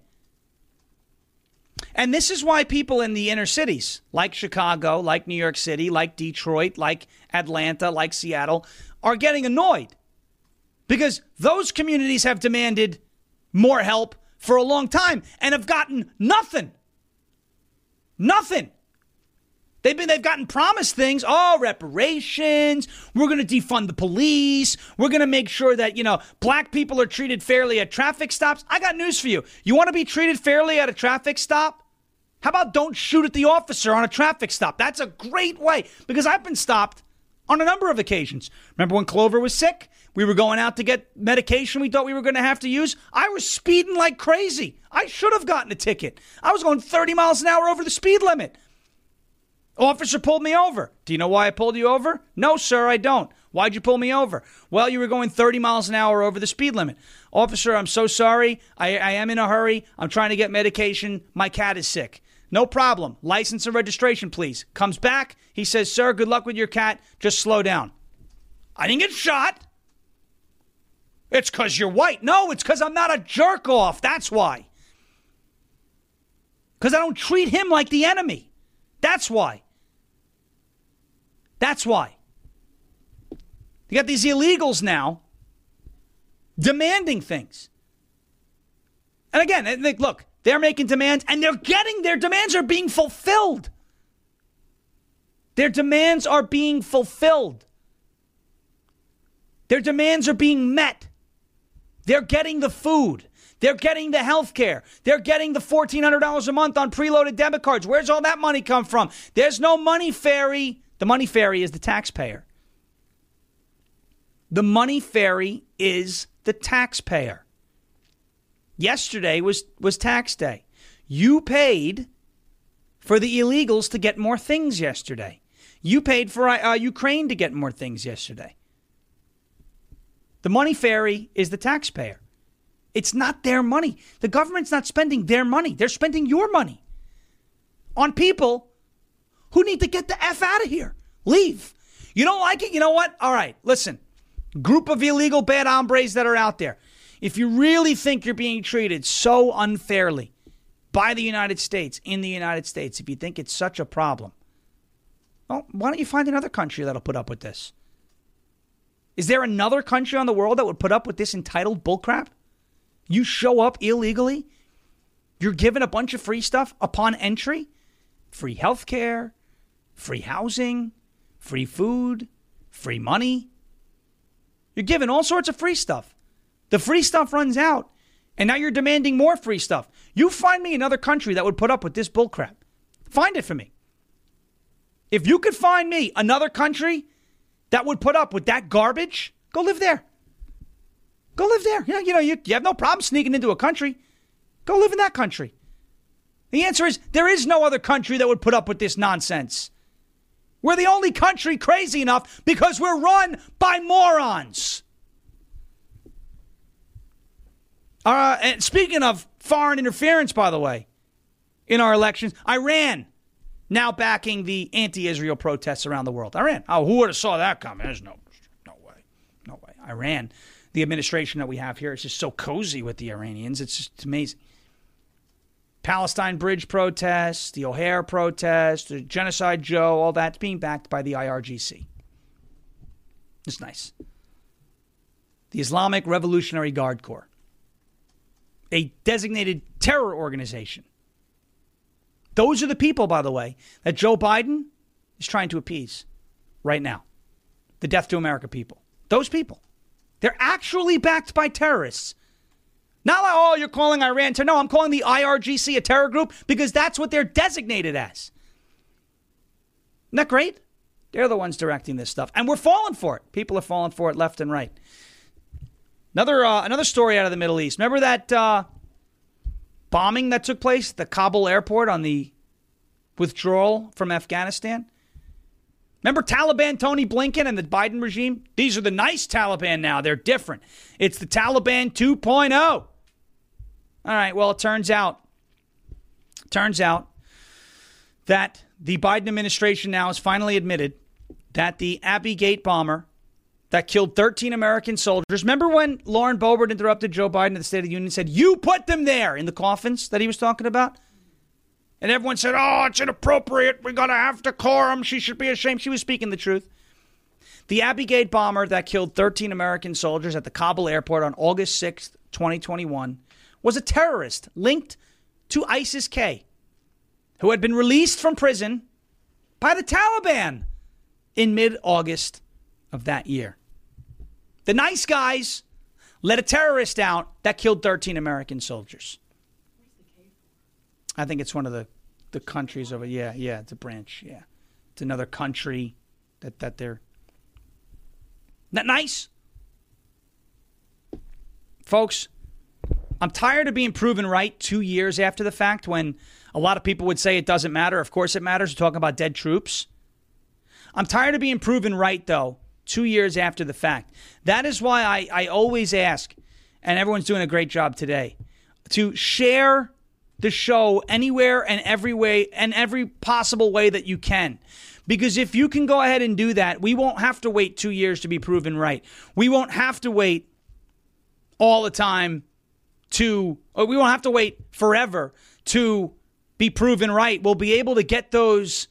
And this is why people in the inner cities, like Chicago, like New York City, like Detroit, like Atlanta, like Seattle, are getting annoyed. Because those communities have demanded more help for a long time and have gotten nothing. Nothing. They've gotten promised things. Oh, reparations. We're going to defund the police. We're going to make sure that, black people are treated fairly at traffic stops. I got news for you. You want to be treated fairly at a traffic stop? How about don't shoot at the officer on a traffic stop? That's a great way, because I've been stopped on a number of occasions. Remember when Clover was sick? We were going out to get medication we thought we were going to have to use. I was speeding like crazy. I should have gotten a ticket. I was going 30 miles an hour over the speed limit. Officer pulled me over. Do you know why I pulled you over? No, sir, I don't. Why'd you pull me over? Well, you were going 30 miles an hour over the speed limit. Officer, I'm so sorry. I am in a hurry. I'm trying to get medication. My cat is sick. No problem. License and registration, please. Comes back. He says, sir, good luck with your cat. Just slow down. I didn't get shot. It's because you're white. No, it's because I'm not a jerk off. That's why. Because I don't treat him like the enemy. That's why. That's why. You got these illegals now demanding things. And again, look, they're making demands and their demands are being fulfilled. Their demands are being fulfilled. Their demands are being met. They're getting the food. They're getting the health care. They're getting the $1,400 a month on preloaded debit cards. Where's all that money come from? There's no money fairy. The money fairy is the taxpayer. The money fairy is the taxpayer. Yesterday was tax day. You paid for the illegals to get more things yesterday. You paid for Ukraine to get more things yesterday. The money fairy is the taxpayer. It's not their money. The government's not spending their money. They're spending your money on people who need to get the F out of here. Leave. You don't like it? You know what? All right, listen. Group of illegal bad hombres that are out there. If you really think you're being treated so unfairly by the United States, in the United States, if you think it's such a problem, well, why don't you find another country that'll put up with this? Is there another country on the world that would put up with this entitled bullcrap? You show up illegally, you're given a bunch of free stuff upon entry, free health care, free housing, free food, free money. You're given all sorts of free stuff. The free stuff runs out, and now you're demanding more free stuff. You find me another country that would put up with this bullcrap. Find it for me. If you could find me another country that would put up with that garbage, go live there. Go live there. You have no problem sneaking into a country. Go live in that country. The answer is there is no other country that would put up with this nonsense. We're the only country crazy enough because we're run by morons. And speaking of foreign interference, by the way, in our elections, Iran now backing the anti-Israel protests around the world. Iran. Oh, who would have saw that coming? There's no way. No way. Iran, the administration that we have here is just so cozy with the Iranians. It's just amazing. Palestine Bridge protests, the O'Hare protests, the Genocide Joe, all that's being backed by the IRGC. It's nice. The Islamic Revolutionary Guard Corps, a designated terror organization. Those are the people, by the way, that Joe Biden is trying to appease right now. The Death to America people. Those people. They're actually backed by terrorists. Not like, oh, you're calling Iran terror. No, I'm calling the IRGC a terror group because that's what they're designated as. Isn't that great? They're the ones directing this stuff. And we're falling for it. People are falling for it left and right. Another story out of the Middle East. Remember that bombing that took place at the Kabul airport on the withdrawal from Afghanistan? Remember Taliban Tony Blinken and the Biden regime? These are the nice Taliban now. They're different. It's the Taliban 2.0. All right, well, it turns out that the Biden administration now has finally admitted that the Abbey Gate bomber that killed 13 American soldiers. Remember when Lauren Boebert interrupted Joe Biden at the State of the Union and said, you put them there in the coffins that he was talking about? And everyone said, oh, it's inappropriate. We got to have decorum. She should be ashamed. She was speaking the truth. The Abbey Gate bomber that killed 13 American soldiers at the Kabul airport on August 6th, 2021, was a terrorist linked to ISIS-K, who had been released from prison by the Taliban in mid-August of that year. The nice guys let a terrorist out that killed 13 American soldiers. I think it's one of the countries over. Yeah, it's a branch. Yeah, it's another country that they're. Isn't that nice? Folks, I'm tired of being proven right 2 years after the fact when a lot of people would say it doesn't matter. Of course it matters. We're talking about dead troops. I'm tired of being proven right, though, 2 years after the fact. That is why I always ask, and everyone's doing a great job today, to share the show anywhere and every way and every possible way that you can. Because if you can go ahead and do that, we won't have to wait 2 years to be proven right. We won't have to wait all the time we won't have to wait forever to be proven right. We'll be able to get those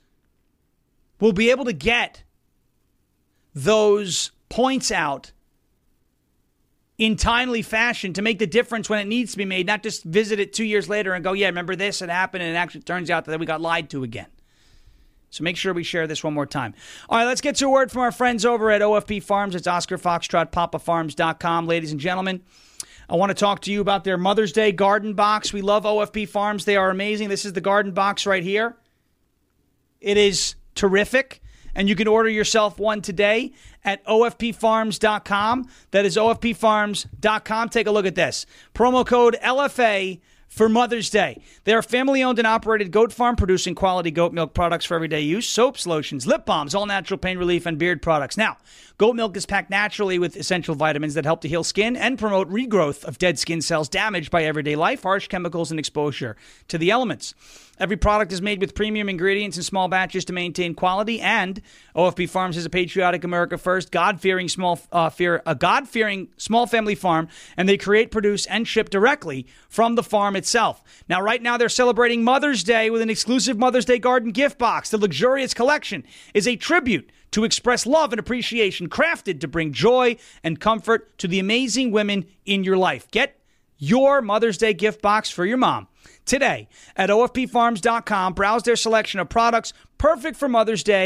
points out in timely fashion to make the difference when it needs to be made, not just visit it 2 years later and go, yeah, remember this, it happened, and it actually turns out that we got lied to again. So make sure we share this one more time. All right, let's get to a word from our friends over at OFP Farms. It's Oscar Foxtrot, papafarms.com. Ladies and gentlemen, I want to talk to you about their Mother's Day garden box. We love OFP Farms. They are amazing. This is the garden box right here. It is terrific. And you can order yourself one today at OFPfarms.com. That is OFPfarms.com. Take a look at this. Promo code LFA for Mother's Day. They are family-owned and operated goat farm producing quality goat milk products for everyday use. Soaps, lotions, lip balms, all-natural pain relief, and beard products. Now, goat milk is packed naturally with essential vitamins that help to heal skin and promote regrowth of dead skin cells damaged by everyday life, harsh chemicals, and exposure to the elements. Every product is made with premium ingredients in small batches to maintain quality, and OFP Farms is a patriotic, America First, God-fearing small family farm, and they create, produce, and ship directly from the farm itself. Now, right now, they're celebrating Mother's Day with an exclusive Mother's Day garden gift box. The luxurious collection is a tribute to express love and appreciation, crafted to bring joy and comfort to the amazing women in your life. Get your Mother's Day gift box for your mom today at OFPfarms.com. Browse their selection of products perfect for Mother's Day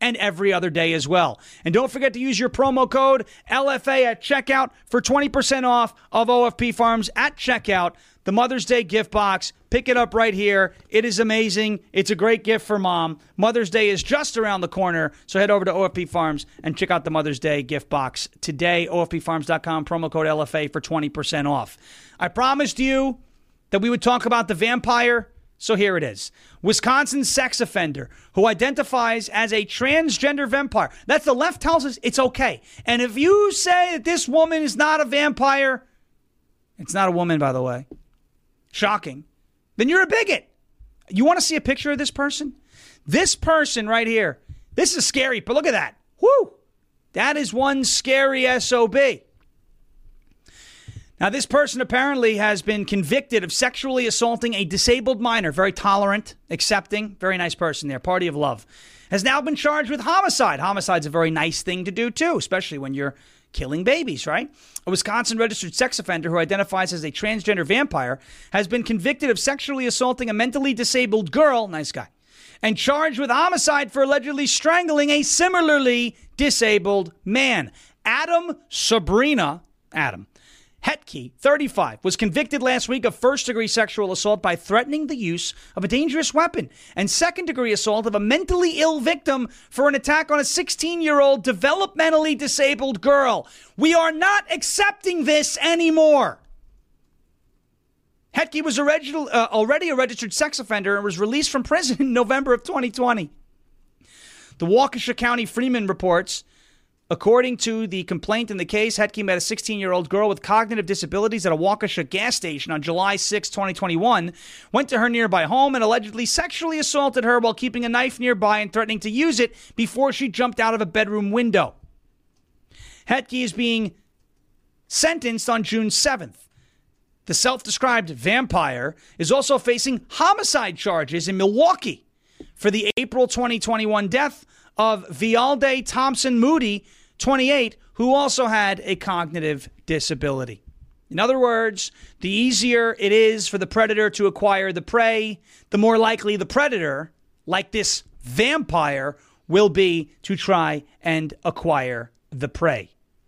and every other day as well. And don't forget to use your promo code LFA at checkout for 20% off of OFP Farms at checkout. The Mother's Day gift box. Pick it up right here. It is amazing. It's a great gift for mom. Mother's Day is just around the corner, so head over to OFP Farms and check out the Mother's Day gift box today. OFPFarms.com, promo code LFA for 20% off. I promised you that we would talk about the vampire, so here it is. Wisconsin sex offender who identifies as a transgender vampire. That's the left tells us it's okay. And if you say that this woman is not a vampire, it's not a woman, by the way. Shocking. Then you're a bigot. You want to see a picture of this person? This person right here. This is scary, but look at that. Whoo! That is one scary SOB. Now, this person apparently has been convicted of sexually assaulting a disabled minor. Very tolerant, accepting, very nice person there. Party of love. Has now been charged with homicide. Homicide's a very nice thing to do, too, especially when you're killing babies, right? A Wisconsin registered sex offender who identifies as a transgender vampire has been convicted of sexually assaulting a mentally disabled girl, nice guy, and charged with homicide for allegedly strangling a similarly disabled man. Adam Hetke, 35, was convicted last week of first-degree sexual assault by threatening the use of a dangerous weapon and second-degree assault of a mentally ill victim for an attack on a 16-year-old developmentally disabled girl. We are not accepting this anymore. Hetke was already a registered sex offender and was released from prison in November of 2020. The Waukesha County Freeman reports, according to the complaint in the case, Hetke met a 16-year-old girl with cognitive disabilities at a Waukesha gas station on July 6, 2021, went to her nearby home and allegedly sexually assaulted her while keeping a knife nearby and threatening to use it before she jumped out of a bedroom window. Hetke is being sentenced on June 7th. The self-described vampire is also facing homicide charges in Milwaukee for the April 2021 death of Vialde Thompson Moody, 28, who also had a cognitive disability. In other words, the easier it is for the predator to acquire the prey, the more likely the predator, like this vampire, will be to try and acquire the prey.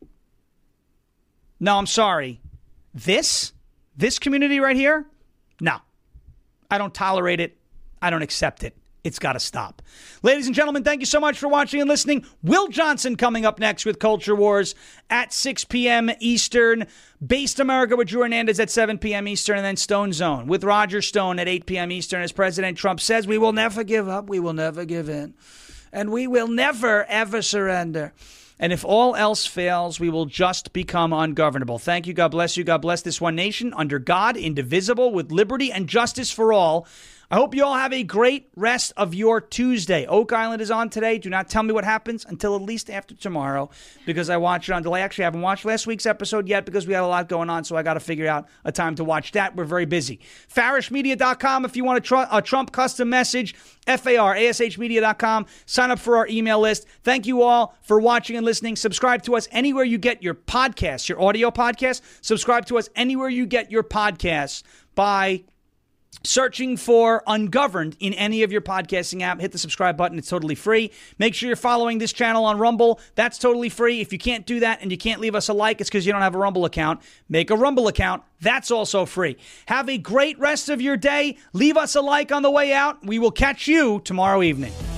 No, I'm sorry. This community right here, no. I don't tolerate it. I don't accept it. It's got to stop. Ladies and gentlemen, thank you so much for watching and listening. Will Johnson coming up next with Culture Wars at 6 p.m. Eastern. Based America with Drew Hernandez at 7 p.m. Eastern. And then Stone Zone with Roger Stone at 8 p.m. Eastern. As President Trump says, we will never give up. We will never give in. And we will never, ever surrender. And if all else fails, we will just become ungovernable. Thank you. God bless you. God bless this one nation under God, indivisible, with liberty and justice for all. I hope you all have a great rest of your Tuesday. Oak Island is on today. Do not tell me what happens until at least after tomorrow because I watch it on delay. Actually, I haven't watched last week's episode yet because we had a lot going on, so I got to figure out a time to watch that. We're very busy. FarishMedia.com if you want a Trump custom message. FARASHmedia.com. Sign up for our email list. Thank you all for watching and listening. Subscribe to us anywhere you get your podcasts, your audio podcasts. Subscribe to us anywhere you get your podcasts by searching for Ungoverned in any of your podcasting app. Hit the subscribe button. It's totally free. Make sure you're following this channel on Rumble. That's totally free. If you can't do that and you can't leave us a like, it's because you don't have a Rumble account. Make a Rumble account. That's also free. Have a great rest of your day. Leave us a like on the way out. We will catch you tomorrow evening.